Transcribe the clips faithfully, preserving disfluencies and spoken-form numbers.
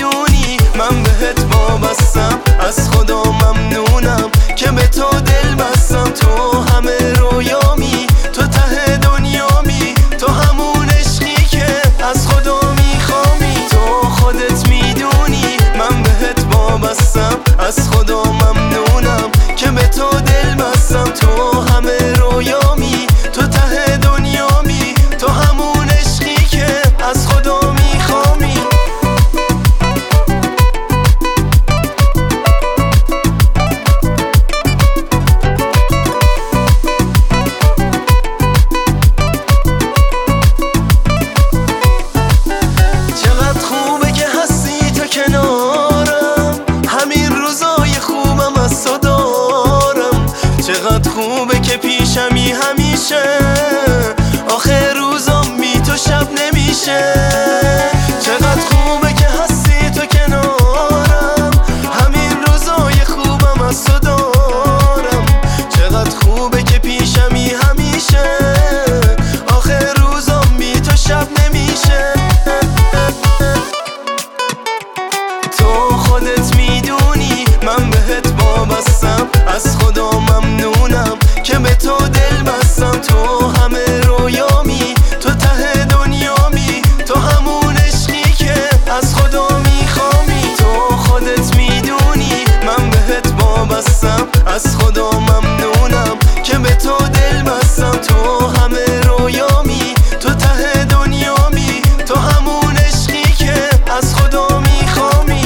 میدونی من بهت وابستم، از خدا ممنونم که به تو دل بستم. تو همه رویامی، تو ته دنیامی، تو همون عشقی که از خدا میخوامی. تو خودت میدونی من بهت وابستم، از خدا ممنونم که به تو دل بستم. تو همه رویامی، تو ته دنیامی، تو همون عشقی که از خدا میخوامی. چقدر خوبه که هستی تو کنارم، همین روزای خوبم از تو دارم. چقدر خوبه که پیشمی همیشه، آخر روزام بی تو شب نمیشه. چقدر خوبه که هستی تو کنارم، همین روزای خوبم از تو دارم. چقدر خوبه که پیشمی همیشه، آخر روزام بی تو شب نمیشه. تو خودت میدونی من بهت وابستم، از خدا ممنونم که به تو دل بستم. تو همه رویامی، تو ته دنیامی، تو همون عشقی که از خدا میخوامی. تو خودت میدونی من بهت وابستم، از خدا ممنونم که به تو دل بستم. تو همه رویامی، تو ته دنیامی، تو همون عشقی که از خدا میخوامی.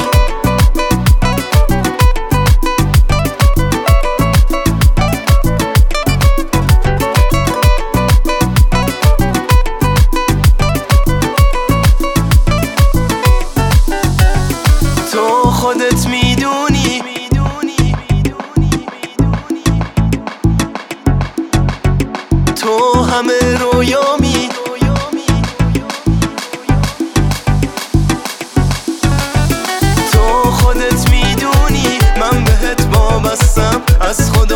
تو خودت میدونی تو همه رویامی، تو خودت میدونی من بهت وابستم، از خدا